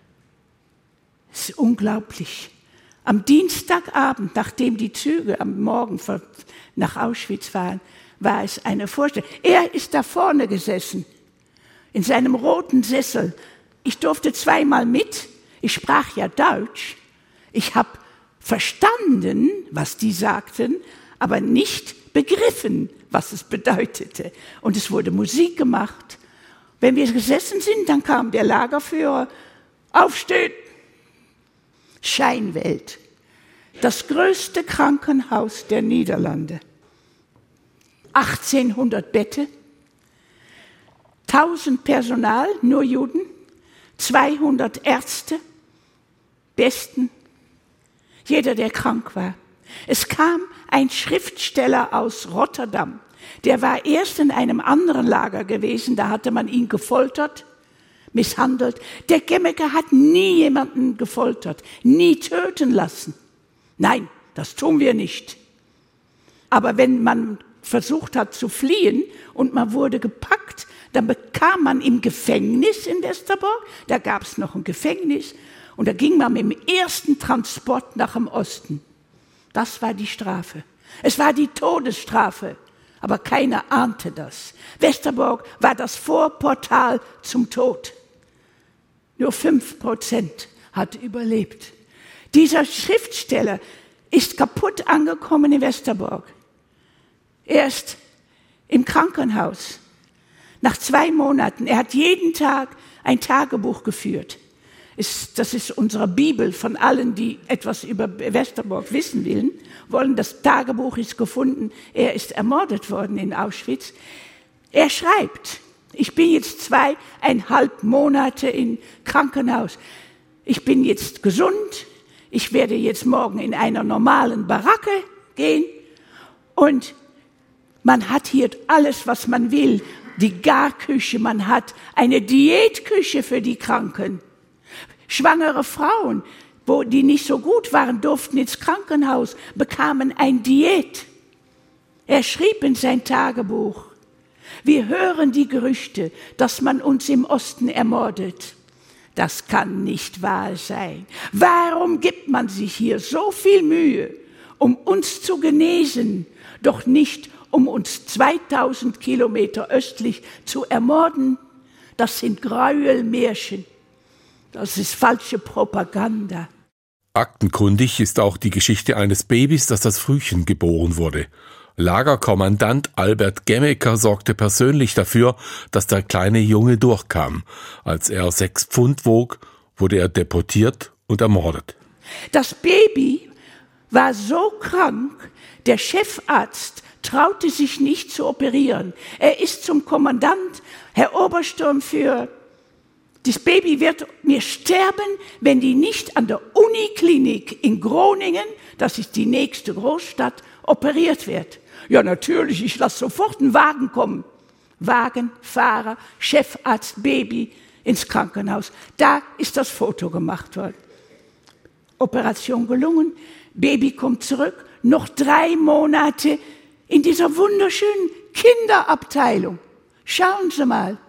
Speaker 3: Es ist unglaublich. Am Dienstagabend, nachdem die Züge am Morgen nach Auschwitz waren, war es eine Vorstellung. Er ist da vorne gesessen, in seinem roten Sessel. Ich durfte zweimal mit. Ich sprach ja Deutsch. Ich habe verstanden, was die sagten, aber nicht begriffen, was es bedeutete. Und es wurde Musik gemacht. Wenn wir gesessen sind, dann kam der Lagerführer, aufstehen. Scheinwelt. Das größte Krankenhaus der Niederlande. achtzehnhundert Betten, tausend Personal, nur Juden, zweihundert Ärzte, Besten, jeder, der krank war. Es kam ein Schriftsteller aus Rotterdam, der war erst in einem anderen Lager gewesen, da hatte man ihn gefoltert, misshandelt. Der Gemmeker hat nie jemanden gefoltert, nie töten lassen. Nein, das tun wir nicht. Aber wenn man versucht hat zu fliehen und man wurde gepackt, dann bekam man im Gefängnis in Westerbork, da gab es noch ein Gefängnis, und da ging man mit dem ersten Transport nach dem Osten. Das war die Strafe. Es war die Todesstrafe, aber keiner ahnte das. Westerbork war das Vorportal zum Tod. Nur fünf Prozent hat überlebt. Dieser Schriftsteller ist kaputt angekommen in Westerbork. Er ist im Krankenhaus. Nach zwei Monaten, er hat jeden Tag ein Tagebuch geführt. Das ist unsere Bibel von allen, die etwas über Westerbork wissen wollen. Das Tagebuch ist gefunden. Er ist ermordet worden in Auschwitz. Er schreibt, ich bin jetzt zweieinhalb Monate im Krankenhaus. Ich bin jetzt gesund. Ich werde jetzt morgen in einer normalen Baracke gehen. Und man hat hier alles, was man will. Die Garküche, man hat eine Diätküche für die Kranken. Schwangere Frauen, wo die nicht so gut waren, durften ins Krankenhaus, bekamen ein Diät. Er schrieb in sein Tagebuch: Wir hören die Gerüchte, dass man uns im Osten ermordet. Das kann nicht wahr sein. Warum gibt man sich hier so viel Mühe, um uns zu genesen, doch nicht um uns zweitausend Kilometer östlich zu ermorden? Das sind Gräuelmärchen. Das ist falsche Propaganda.
Speaker 1: Aktenkundig ist auch die Geschichte eines Babys, das als Frühchen geboren wurde. Lagerkommandant Albert Gemmeker sorgte persönlich dafür, dass der kleine Junge durchkam. Als er sechs Pfund wog, wurde er deportiert und ermordet.
Speaker 3: Das Baby war so krank, der Chefarzt traute sich nicht zu operieren. Er ist zum Kommandant: Herr Obersturmführer, das Baby wird mir sterben, wenn die nicht an der Uniklinik in Groningen, das ist die nächste Großstadt, operiert wird. Ja, natürlich, ich lasse sofort einen Wagen kommen. Wagen, Fahrer, Chefarzt, Baby ins Krankenhaus. Da ist das Foto gemacht worden. Operation gelungen, Baby kommt zurück, noch drei Monate in dieser wunderschönen Kinderabteilung. Schauen Sie mal.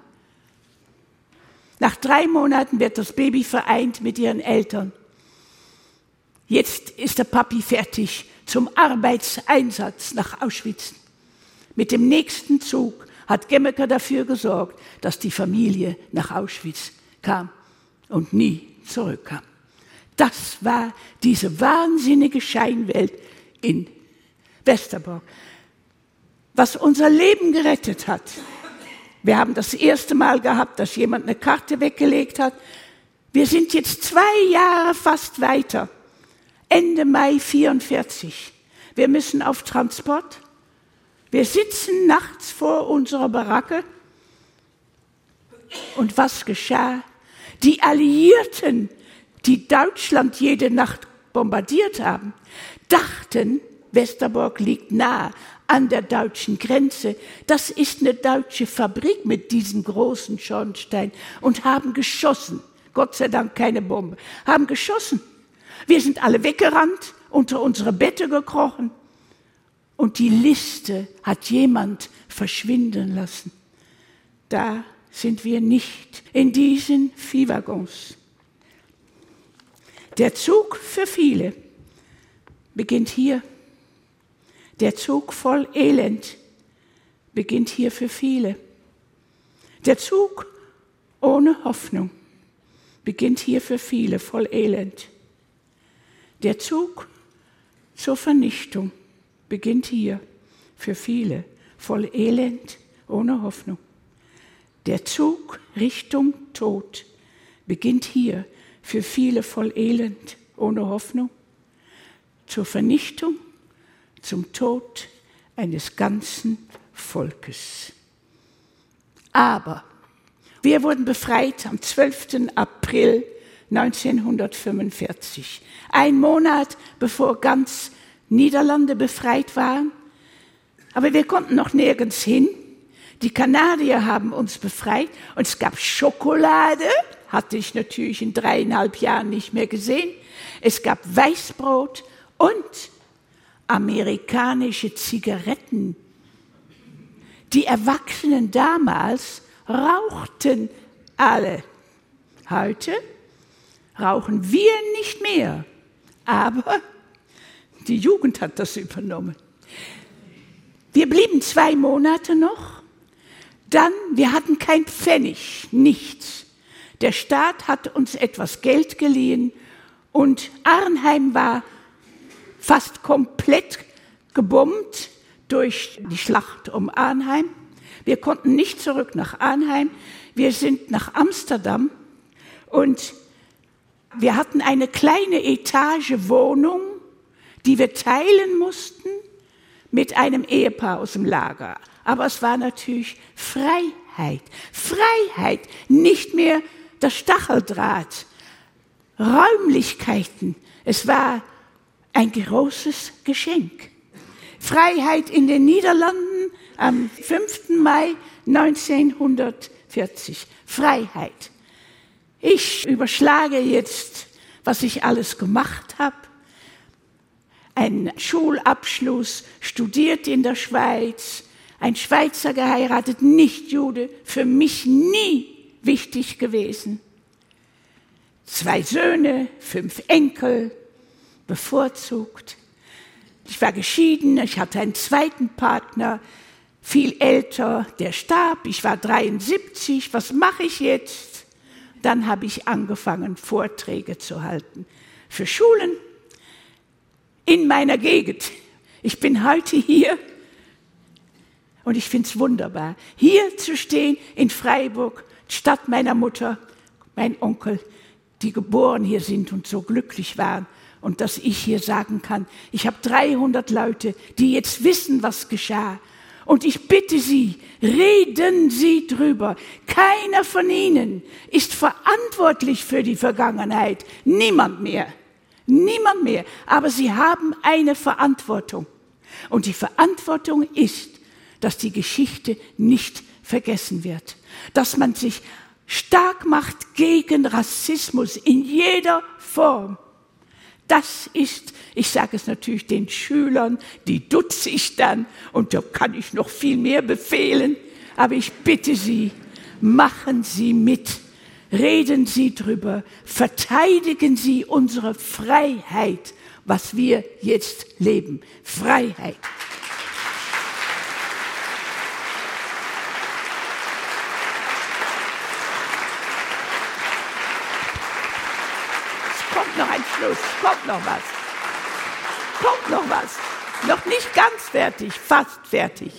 Speaker 3: Nach drei Monaten wird das Baby vereint mit ihren Eltern. Jetzt ist der Papi fertig zum Arbeitseinsatz nach Auschwitz. Mit dem nächsten Zug hat Gemmeker dafür gesorgt, dass die Familie nach Auschwitz kam und nie zurückkam. Das war diese wahnsinnige Scheinwelt in Westerbork, was unser Leben gerettet hat. Wir haben das erste Mal gehabt, dass jemand eine Karte weggelegt hat. Wir sind jetzt zwei Jahre fast weiter. Ende Mai vierundvierzig. Wir müssen auf Transport. Wir sitzen nachts vor unserer Baracke. Und was geschah? Die Alliierten, die Deutschland jede Nacht bombardiert haben, dachten, Westerbork liegt nah an der deutschen Grenze. Das ist eine deutsche Fabrik mit diesen großen Schornsteinen, und haben geschossen. Gott sei Dank keine Bombe. Haben geschossen. Wir sind alle weggerannt, unter unsere Bette gekrochen. Und die Liste hat jemand verschwinden lassen. Da sind wir nicht, in diesen Viehwaggons. Der Zug für viele beginnt hier. Der Zug voll Elend beginnt hier für viele. Der Zug ohne Hoffnung beginnt hier für viele voll Elend. Der Zug zur Vernichtung beginnt hier für viele voll Elend, ohne Hoffnung. Der Zug Richtung Tod beginnt hier für viele voll Elend, ohne Hoffnung. Zur Vernichtung, zum Tod eines ganzen Volkes. Aber wir wurden befreit am zwölften April neunzehnhundertfünfundvierzig, ein Monat bevor ganz Niederlande befreit waren. Aber wir konnten noch nirgends hin. Die Kanadier haben uns befreit und es gab Schokolade, hatte ich natürlich in dreieinhalb Jahren nicht mehr gesehen. Es gab Weißbrot und amerikanische Zigaretten. Die Erwachsenen damals rauchten alle. Heute rauchen wir nicht mehr, aber die Jugend hat das übernommen. Wir blieben zwei Monate noch, dann, wir hatten kein Pfennig, nichts. Der Staat hat uns etwas Geld geliehen und Arnheim war fast komplett gebombt durch die Schlacht um Arnheim. Wir konnten nicht zurück nach Arnheim, wir sind nach Amsterdam und wir hatten eine kleine Etagewohnung, die wir teilen mussten mit einem Ehepaar aus dem Lager. Aber es war natürlich Freiheit. Freiheit, nicht mehr das Stacheldraht, Räumlichkeiten. Es war ein großes Geschenk. Freiheit in den Niederlanden am fünften Mai neunzehnhundertvierzig. Freiheit. Ich überschlage jetzt, was ich alles gemacht habe. einen Schulabschluss, studiert in der Schweiz, ein Schweizer geheiratet, nicht Jude, für mich nie wichtig gewesen. Zwei Söhne, fünf Enkel, bevorzugt. Ich war geschieden, ich hatte einen zweiten Partner, viel älter, der starb, ich war dreiundsiebzig, was mache ich jetzt? Dann habe ich angefangen, Vorträge zu halten für Schulen in meiner Gegend. Ich bin heute hier und ich finde es wunderbar, hier zu stehen in Freiburg, Stadt meiner Mutter, mein Onkel, die geboren hier sind und so glücklich waren. Und dass ich hier sagen kann, ich habe dreihundert Leute, die jetzt wissen, was geschah. Und ich bitte Sie, reden Sie drüber. Keiner von Ihnen ist verantwortlich für die Vergangenheit. Niemand mehr. Niemand mehr. Aber Sie haben eine Verantwortung. Und die Verantwortung ist, dass die Geschichte nicht vergessen wird. Dass man sich stark macht gegen Rassismus in jeder Form. Das ist, ich sage es natürlich den Schülern, die dutze ich dann und da kann ich noch viel mehr befehlen. Aber ich bitte Sie, machen Sie mit, reden Sie drüber, verteidigen Sie unsere Freiheit, was wir jetzt leben. Freiheit. Kommt noch ein Schluss, kommt noch was. Kommt noch was. Noch nicht ganz fertig, fast fertig.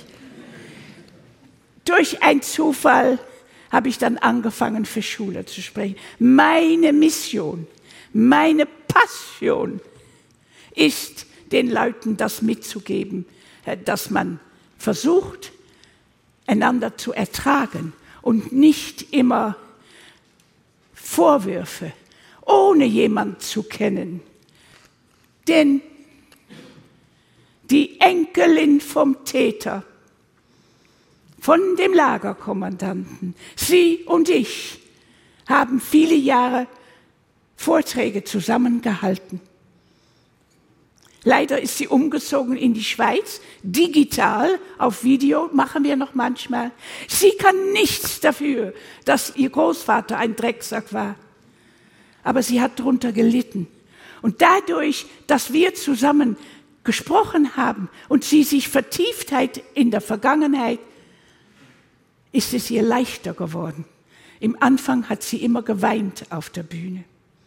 Speaker 3: Durch einen Zufall habe ich dann angefangen, für Schule zu sprechen. Meine Mission, meine Passion ist, den Leuten das mitzugeben, dass man versucht, einander zu ertragen und nicht immer Vorwürfe, ohne jemanden zu kennen. Denn die Enkelin vom Täter, von dem Lagerkommandanten, sie und ich haben viele Jahre Vorträge zusammengehalten. Leider ist sie umgezogen in die Schweiz, digital, auf Video machen wir noch manchmal. Sie kann nichts dafür, dass ihr Großvater ein Drecksack war. Aber sie hat darunter gelitten. Und dadurch, dass wir zusammen gesprochen haben und sie sich vertieft hat in der Vergangenheit, ist es ihr leichter geworden. Im Anfang hat sie immer geweint auf der Bühne.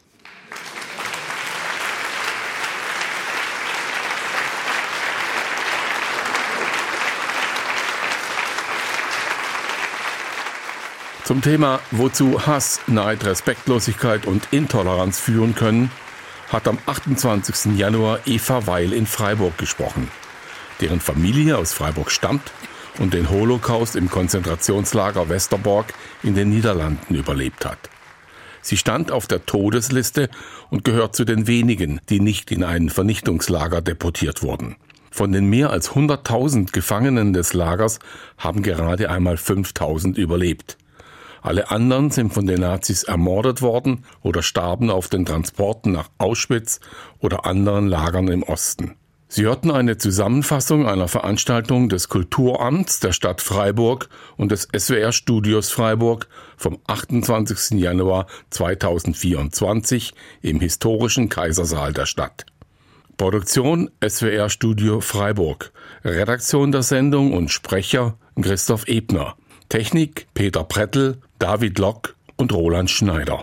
Speaker 1: Zum Thema, wozu Hass, Neid, Respektlosigkeit und Intoleranz führen können, hat am achtundzwanzigsten Januar Eva Weil in Freiburg gesprochen, deren Familie aus Freiburg stammt und den Holocaust im Konzentrationslager Westerbork in den Niederlanden überlebt hat. Sie stand auf der Todesliste und gehört zu den wenigen, die nicht in ein Vernichtungslager deportiert wurden. Von den mehr als hunderttausend Gefangenen des Lagers haben gerade einmal fünftausend überlebt. Alle anderen sind von den Nazis ermordet worden oder starben auf den Transporten nach Auschwitz oder anderen Lagern im Osten. Sie hörten eine Zusammenfassung einer Veranstaltung des Kulturamts der Stadt Freiburg und des S W R-Studios Freiburg vom achtundzwanzigsten Januar zweitausendvierundzwanzig im historischen Kaisersaal der Stadt. Produktion S W R-Studio Freiburg. Redaktion der Sendung und Sprecher Christoph Ebner. Technik Peter Prettel, David Lock und Roland Schneider.